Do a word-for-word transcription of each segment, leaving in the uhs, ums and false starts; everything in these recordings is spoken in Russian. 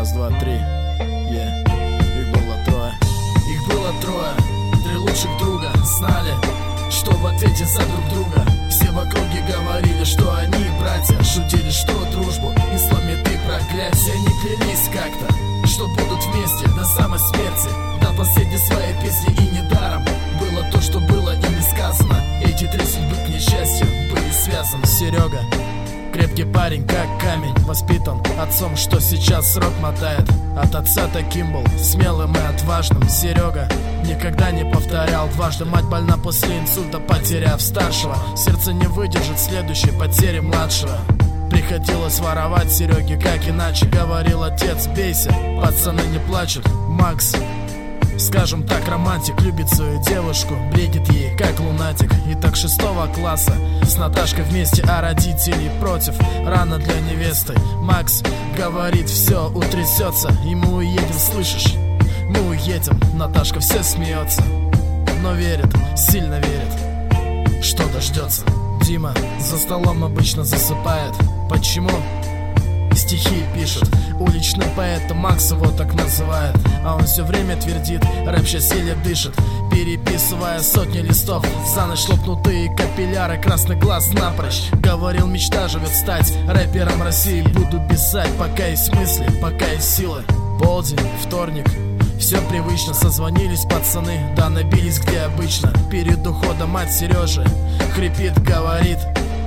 Раз, два, три, yeah. Их было трое. Их было трое, три лучших друга. Знали, что в ответе за друг друга. Все в округе говорили, что они братья. Шутили, что дружбу не сломит и проклятие. Они клялись как-то, что будут вместе до самой смерти, до последней своей песни. И недаром было то, что было ими сказано. Эти три судьбы, к несчастью, были связаны. Серега, крепкий парень, как камень, воспитан отцом, что сейчас срок мотает. От отца таким был, смелым и отважным. Серега никогда не повторял дважды. Мать больна после инсульта, потеряв старшего. Сердце не выдержит следующей потери младшего. Приходилось воровать Сереге, как иначе. Говорил отец, бейся, пацаны не плачут. Макс, скажем так, романтик, любит свою девушку, бредит ей, как лунатик. И так шестого класса с Наташкой вместе, а родителей против. Рано для невесты. Макс говорит, все утрясется, и мы уедем, слышишь? Мы уедем. Наташка все смеется, но верит, сильно верит, что дождется. Дима за столом обычно засыпает. Почему? Стихи пишет. Уличный поэт, Макс его так называет. А он все время твердит, рэп сейчас еле дышит, переписывая сотни листов. За ночь лопнутые капилляры, красный глаз напрочь. Говорил, мечта живет стать рэпером России. Буду писать, пока есть мысли, пока есть силы. Полдень, вторник, все привычно. Созвонились пацаны, да набились где обычно. Перед уходом мать Сережи хрипит, говорит: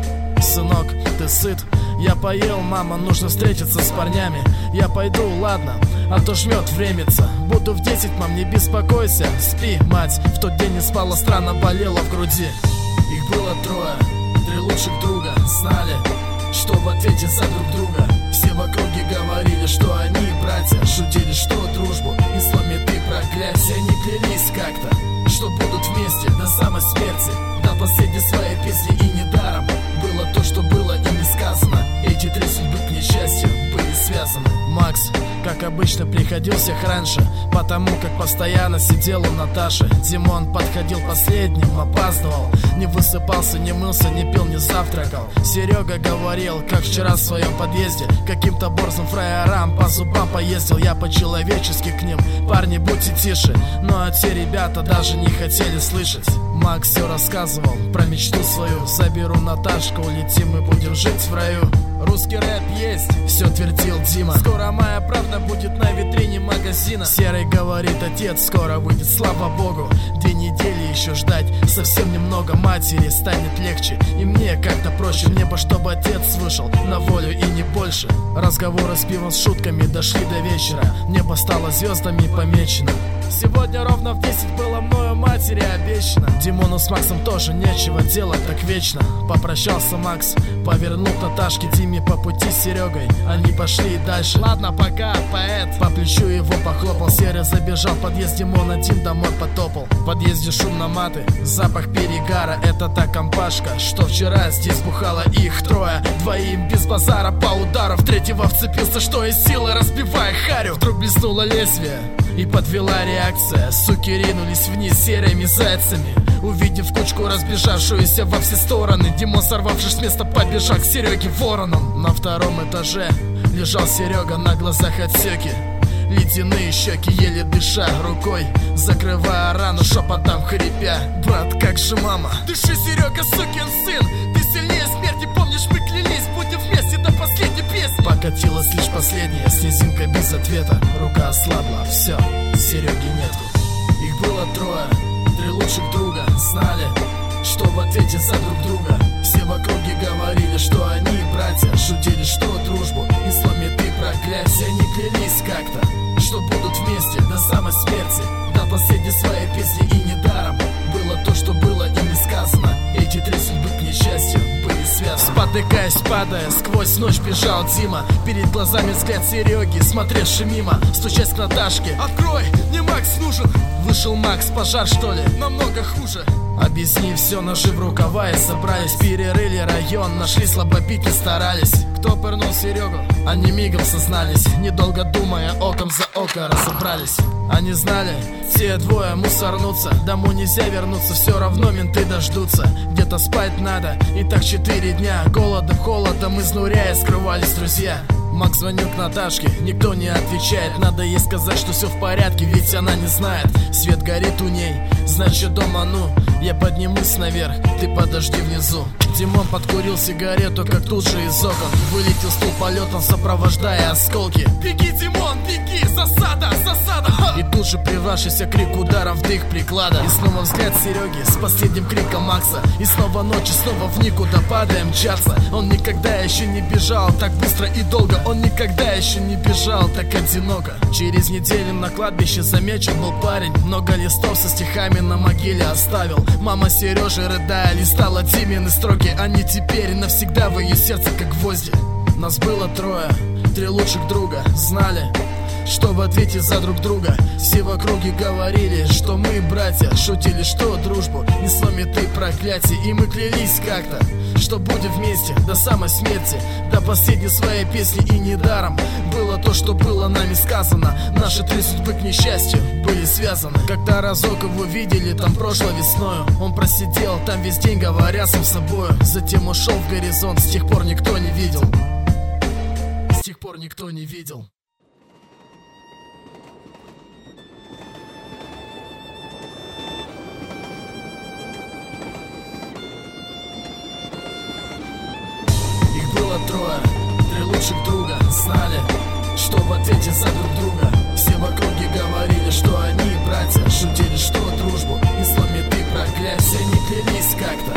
сынок, ты сыт? Я поел, мама, нужно встретиться с парнями. Я пойду, ладно, а то жмет времется. Буду в десять, мам, не беспокойся. Спи, мать, в тот день не спала, странно болела в груди. Их было трое, три лучших друга. Знали, что в ответе за друг друга. Все в округе говорили, что они братья. Шутили, что дружбу не сломит и проклятие. Они клялись как-то, что будут вместе до самой смерти, до последней своей песни. И недаром было то, что было ими сказано. Эти три судьбы, к несчастью, были связаны. Макс, как обычно, приходил всех раньше, потому как постоянно сидел у Наташи. Димон подходил последним, опаздывал, не высыпался, не мылся, не пил, не завтракал. Серега говорил, как вчера в своем подъезде каким-то борзым фраерам по зубам поездил. Я по-человечески к ним: парни, будьте тише. Но те ребята даже не хотели слышать. Макс все рассказывал про мечту свою: заберу Наташку, улетим и будем жить в раю. Русский рэп есть, все твердил Дима. Скоро моя правда будет на витрине магазина. Серый говорит, отец скоро выйдет, слава богу. Две недели еще ждать, совсем немного. Матери станет легче, и мне как-то проще. Мне бы, чтобы отец вышел на волю и не больше. Разговоры с пивом, с шутками дошли до вечера. Небо стало звездами помечено. Сегодня ровно в десять было мною матери обещано. Димону с Максом тоже нечего делать так вечно. Попрощался Макс, повернул к Наташке, Диме по пути с Серегой. Они пошли дальше. Ладно, пока, поэт. По плечу его похлопал. Серый забежал в подъезд, Димон один домой потопал. В подъезде шумно маты, запах перегара. Это та компашка, что вчера здесь бухала. Их трое, двоим без базара по удару. В третьего вцепился, что из силы, разбивая харю. Вдруг блеснуло лезвие и подвела реакция. Суки ринулись вниз серыми зайцами, увидев кучку разбежавшуюся во все стороны. Димон, сорвавшись с места, побежал к Сереге вороном. На втором этаже лежал Серега, на глазах отсеки, ледяные щеки, еле дыша рукой, закрывая рану, шепотом хрипя: брат, как же мама? Дыши, Серега, сукин сын, ты сильнее смерти, помнишь, мы клялись, будем вместе до последней песни. Покатилась лишь последняя снежинка без ответа. Рука ослабла, все, Сереги нету. Их было трое, три лучших друга. Знали, что в ответе за друг друга. Все в округе говорили, что они братья. Шутили, что дружбу не сломит и проклятие. Они клялись как-то, что будут вместе до самой смерти, до последней своей песни. И недаром было то, что было ими сказано. Эти три судьбы, к несчастью, были связаны. Спотыкаясь, падая, сквозь ночь бежал Дима. Перед глазами взгляд Сереги, смотревший мимо. Стучась к Наташке: открой, мне Макс нужен. Вышел Макс: пожар, что ли? Намного хуже. Объясни все, ножи в рукава, и собрались. Перерыли район, нашли, слабо пить не старались. Кто пырнул Серегу? Они мигом сознались, недолго думая, оком за око разобрались. Они знали, те двое мусорнутся, домой нельзя вернуться, все равно менты дождутся. Где-то спать надо, и так четыре дня, голодом, холодом, изнуряя, скрывались друзья. Макс звонил к Наташке, никто не отвечает. Надо ей сказать, что все в порядке, ведь она не знает. Свет горит у ней, значит дома, ну. Я поднимусь наверх, ты подожди внизу. Димон подкурил сигарету, как тут же из окон вылетел стул полетом, сопровождая осколки. Беги, Димон, беги, засада, засада. И тут же прервавшийся крик ударом в дых приклада. И снова взгляд Сереги с последним криком Макса. И снова ночь, и снова в никуда падаем мчаться. Он никогда еще не бежал так быстро и долго. Он никогда еще не бежал так одиноко. Через неделю на кладбище замечен был парень. Много листов со стихами на могиле оставил. Мама Сережи, рыдая, листала Димины строки. Они теперь навсегда в ее сердце как гвозди. Нас было трое, три лучших друга. Знали, что в ответе за друг друга. Все в округе говорили, что мы братья. Шутили, что дружбу не сломит и проклятие. И мы клялись как-то, что будем вместе до самой смерти, до последней своей песни. И недаром было то, что было нами сказано. Наши три судьбы, к несчастью, были связаны. Когда разок его видели там прошлой весною, он просидел там весь день, говоря сам с собою. Затем ушел в горизонт, с тех пор никто не видел. С тех пор никто не видел. Было трое, три лучших друга. Знали, что в ответе за друг друга. Все в округе говорили, что они братья. Шутили, что дружбу не сломит и проклятие. Они клялись как-то,